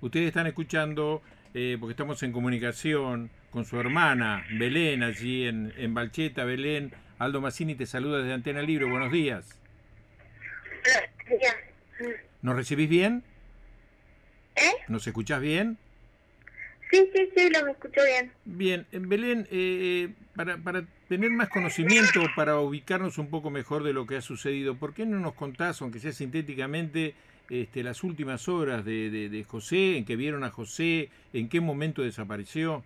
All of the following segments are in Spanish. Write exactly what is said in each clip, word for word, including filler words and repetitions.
Ustedes están escuchando, eh, porque estamos en comunicación con su hermana Belén, allí en, en Balcheta. Belén, Aldo Mazzini te saluda desde Antena Libre. Buenos días. Ya. ¿Nos recibís bien? ¿Eh? ¿Nos escuchás bien? Sí, sí, sí, los escucho bien. Bien, en Belén, eh, para, para tener más conocimiento, para ubicarnos un poco mejor de lo que ha sucedido, ¿por qué no nos contás, aunque sea sintéticamente, este, las últimas horas de, de, de José, en que vieron a José, en qué momento desapareció?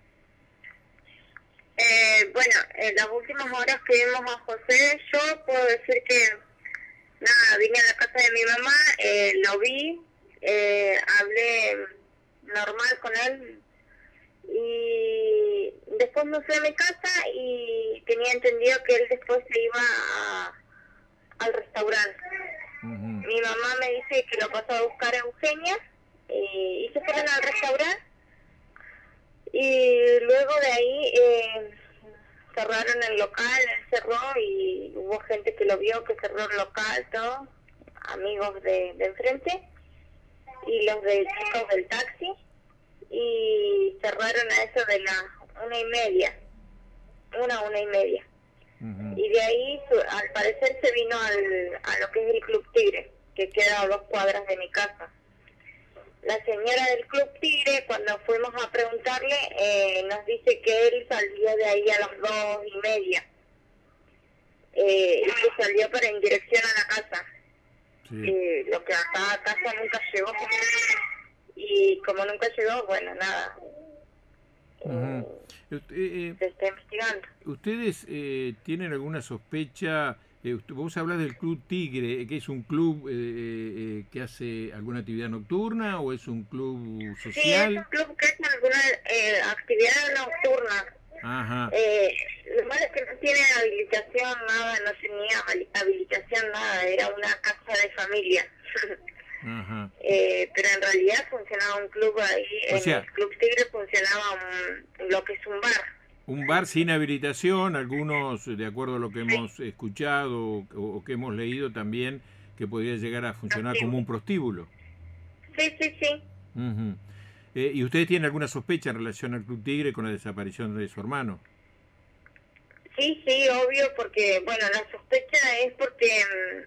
Eh, bueno, en las últimas horas que vimos a José, yo puedo decir que, nada, vine a la casa de mi mamá, eh, lo vi, eh, hablé normal con él y después me fui a mi casa y tenía entendido que él después se iba a, al restaurante. Uh-huh. Mi mamá me dice que lo pasó a buscar a Eugenia y, y se fueron al restaurante y luego de ahí eh, cerraron el local, él cerró y hubo gente que lo vio, que cerró el local, todo, amigos de, de enfrente y los de chicos del taxi, y cerraron a eso de las una y media, una, una y media. Uh-huh. Y de ahí, al parecer, se vino al, a lo que es el Club Tigre, que queda a dos cuadras de mi casa. La señora del Club Tigre, cuando fuimos a preguntarle, eh, nos dice que él salió de ahí a las dos y media. Eh, y que salió para en dirección a la casa. Sí. Eh, lo que acá a casa nunca llegó. Y como nunca llegó, bueno, nada. Uh-huh. eh, eh, se está investigando. ¿Ustedes eh, tienen alguna sospecha? Eh, vos hablas del Club Tigre, que es un club eh, eh, que hace alguna actividad nocturna o es un club social. Sí, es un club que hace alguna eh, actividad nocturna. Ajá. Eh, lo malo es que no tiene habilitación, nada, no tenía habilitación, nada, era una casa de familia. Ajá. Eh, pero en realidad funcionaba un club ahí, o en sea, el Club Tigre funcionaba un, lo que es un bar. Un bar sin habilitación, algunos, de acuerdo a lo que hemos sí. escuchado o, o que hemos leído también, que podría llegar a funcionar prostíbulo. como un prostíbulo. Sí, sí, sí. Uh-huh. eh, ¿Y ustedes tienen alguna sospecha en relación al Club Tigre con la desaparición de su hermano? Sí, sí, obvio, porque, bueno, la sospecha es porque,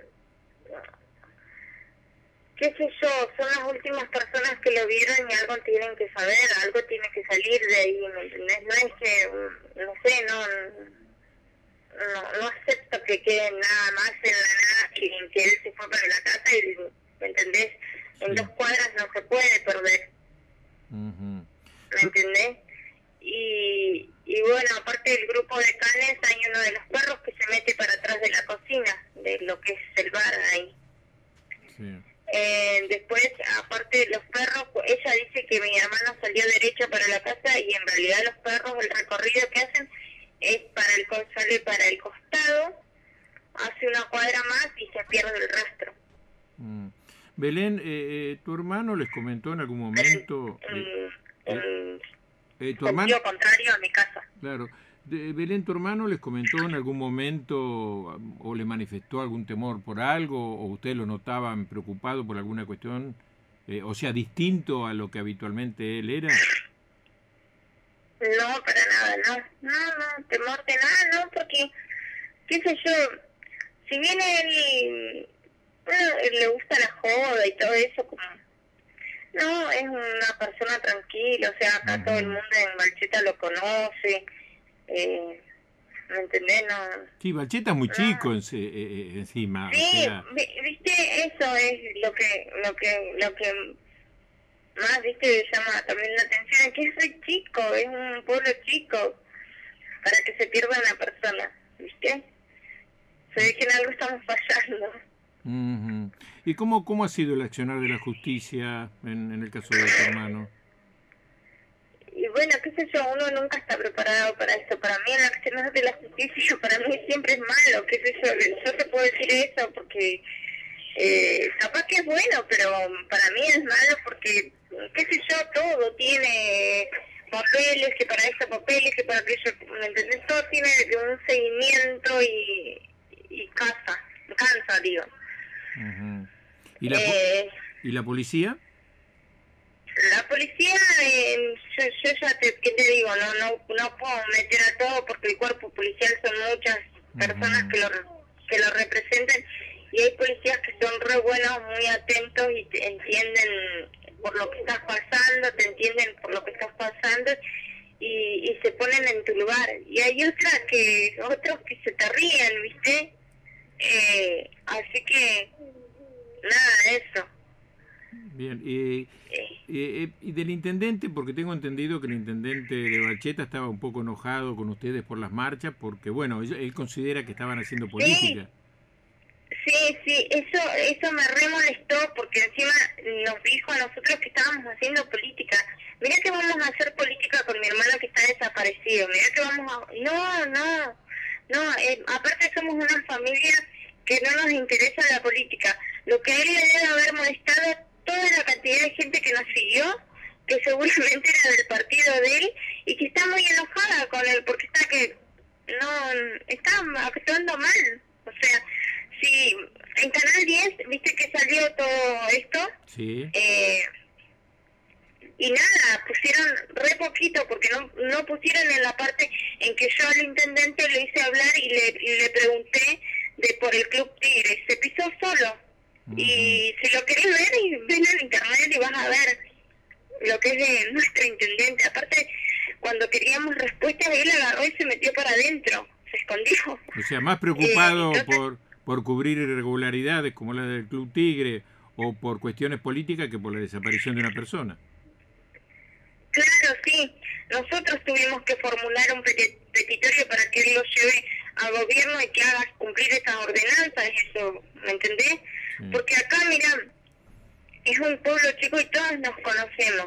qué sé yo, son las últimas personas que lo vieron y algo tienen que saber, algo tiene que salir de ahí, ¿me entendés? No es que, no sé, no, no, no acepto que quede nada más en la nada y en que él se fue para la casa y, ¿me entendés? En sí. dos cuadras no se puede perder, uh-huh. ¿me entendés? Y, y bueno, aparte del grupo de canes hay uno de los perros que se mete para atrás de la cocina, de lo que es el bar ahí. Sí. Eh, después, aparte de los perros, ella dice que mi hermano salió derecho para la casa y en realidad los perros, el recorrido que hacen es para el sale para el costado, hace una cuadra más y se pierde el rastro. Mm. Belén, eh, ¿tu hermano les comentó en algún momento? En, eh, en, eh, eh, tu hermano, contrario a mi casa. Claro. De, Belén, ¿tu hermano les comentó en algún momento o le manifestó algún temor por algo o ustedes lo notaban preocupado por alguna cuestión, eh, o sea, distinto a lo que habitualmente él era? No, para nada, no, no, no, temor de nada, no, porque, qué sé yo, si bien él, bueno, él le gusta la joda y todo eso, como, no, es una persona tranquila, o sea, acá uh-huh. todo el mundo en Balcheta lo conoce, eh, ¿me entendés? No, sí, Balcheta es muy no. chico en, eh, encima. Sí, o sea... viste, eso es lo que, lo que, lo que más, viste, llama también la atención, es que es muy chico, es un pueblo chico, para que se pierda una persona, ¿viste? Se ve que en algo estamos fallando. Uh-huh. ¿Y cómo, cómo ha sido el accionar de la justicia en, en el caso de tu hermano? Y bueno, qué sé yo, uno nunca está preparado para eso. Para mí el accionar de la justicia, para mí siempre es malo, qué sé yo, yo te puedo decir eso porque eh, capaz que es bueno, pero para mí es malo porque, qué sé yo, todo tiene papeles, que para eso papeles, que para aquello, ¿me entendés? Todo tiene un seguimiento y, y cansa, cansa, digo. Uh-huh. ¿Y, la eh, ¿Y la policía? la policía, eh, yo, yo ya te, ¿qué te digo? No, no, no puedo meter a todo porque el cuerpo policial son muchas personas uh-huh. que lo que lo representan y hay policías que son re buenos, muy atentos y te entienden por lo que estás pasando, te entienden por lo que estás pasando y, y se ponen en tu lugar. Y hay otras que, otros que se te ríen, ¿viste? Eh, así que, nada, eso. Bien, y, y, y del intendente, porque tengo entendido que el intendente de Balcheta estaba un poco enojado con ustedes por las marchas, porque bueno, él, él considera que estaban haciendo política. Sí, sí, sí, eso eso me re molestó, porque encima nos dijo a nosotros que estábamos haciendo política. Mirá que vamos a hacer política con mi hermano que está desaparecido, mirá que vamos a... No, no, no, eh, aparte somos una familia que no nos interesa la política. Lo que a él le debe haber molestado toda la cantidad de gente que nos siguió, que seguramente era del partido de él, y que está muy enojada con él, porque está que no está actuando mal. O sea, si en Canal diez, viste que salió todo esto, sí. eh, y nada, pusieron re poquito, porque no no pusieron en la parte en que yo al intendente le hice hablar y le, y le pregunté de por el Club Tigre, se pisó solo. Y si lo querés ver, y ven en internet y vas a ver lo que es de nuestro intendente. Aparte, cuando queríamos respuestas, él agarró y se metió para adentro, se escondió. O sea, más preocupado eh, entonces, por, por cubrir irregularidades como la del Club Tigre o por cuestiones políticas que por la desaparición de una persona. Claro, sí. Nosotros tuvimos que formular un petitorio para que él lo lleve al gobierno y que haga cumplir esas ordenanzas, eso, ¿me entendés? Sí. Porque acá, mira, es un pueblo chico y todos nos conocemos.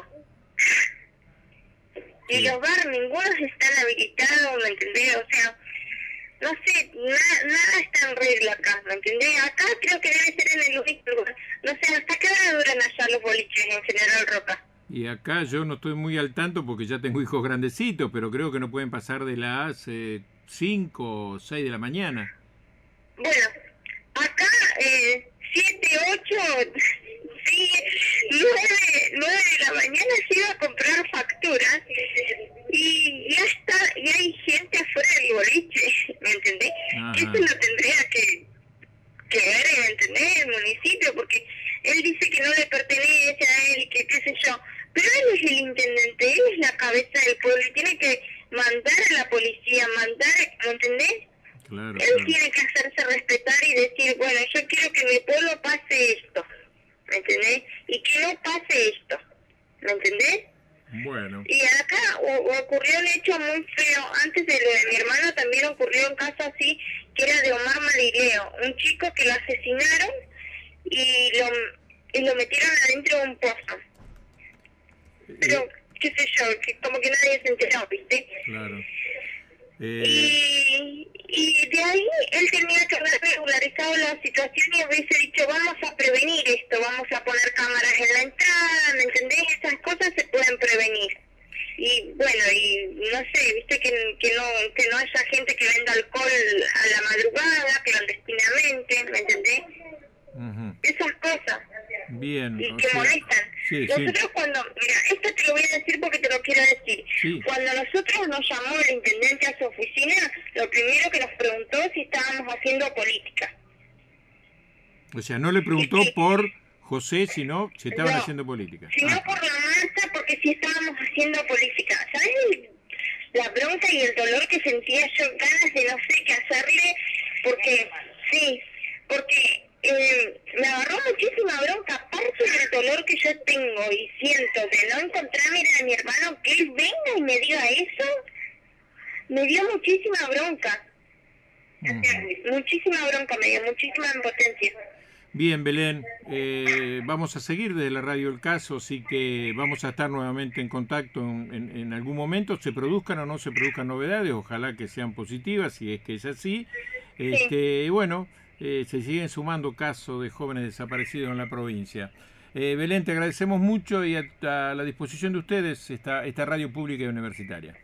Y sí. Los bares, ninguno están habilitados, ¿me entendés? O sea, no sé, na, nada está en regla acá, ¿me entendés? Acá creo que debe ser en el único lugar. No sé, ¿hasta qué hora duran allá los boliches en General Roca? Y acá yo no estoy muy al tanto porque ya tengo hijos grandecitos, pero creo que no pueden pasar de las eh, cinco o seis de la mañana. Bueno, acá eh, siete, ocho, sí, nueve, nueve de la mañana se iba a comprar facturas y ya está, y hay gente afuera del boliche, ¿me entendés? Ajá. Eso lo tendría que, que ver, ¿me entendés? El municipio, porque él dice que no le pertenece a él, que qué sé yo, pero él es el intendente, él es la cabeza del pueblo y tiene que mandar a la policía, mandar, ¿me entendés? Claro, él claro. tiene que hacerse respetar y decir, bueno, yo quiero que en mi pueblo pase esto, ¿me entendés? Y que no pase esto, ¿me entendés? Bueno. Y acá o, ocurrió un hecho muy feo, antes de lo de mi hermano también ocurrió un caso así, que era de Omar Marileo, un chico que lo asesinaron y lo, y lo metieron adentro de un pozo. Pero, qué sé yo, que como que nadie se enteró, ¿viste? Claro. Eh... Y, y de ahí él tenía que haber regularizado la situación y hubiese dicho, vamos a prevenir esto, vamos a poner cámaras en la entrada, ¿me entendés? Esas cosas se pueden prevenir. Y bueno, y no sé, viste que, que no que no haya gente que venda alcohol a la madrugada, clandestinamente, ¿me entendés? Uh-huh. Esas cosas. Bien. Y que sea, molestan. Sí, nosotros sí. cuando, mira, esto te lo voy a decir porque te lo quiero decir. Sí. Cuando nosotros nos llamó el intendente a su oficina, lo primero que nos preguntó si estábamos haciendo política. O sea, no le preguntó sí, sí. por José, sino si estaban no, haciendo política. Sino ah. por la marcha, porque si estábamos haciendo política. ¿Sabes la bronca y el dolor que sentía yo, ganas de no sé qué hacerle? Porque, sí, porque... Eh, me agarró muchísima bronca, aparte del dolor que yo tengo y siento de no encontrarme a mi hermano, que él venga y me diga eso, me dio muchísima bronca. Uh-huh. Muchísima bronca me dio, muchísima impotencia. Bien, Belén, eh, vamos a seguir desde la radio El Caso, así que vamos a estar nuevamente en contacto en, en, en algún momento, se produzcan o no se produzcan novedades, ojalá que sean positivas, si es que es así. Este, sí. Bueno... Eh, se siguen sumando casos de jóvenes desaparecidos en la provincia. Eh, Belén, te agradecemos mucho y a, a la disposición de ustedes esta, esta radio pública y universitaria.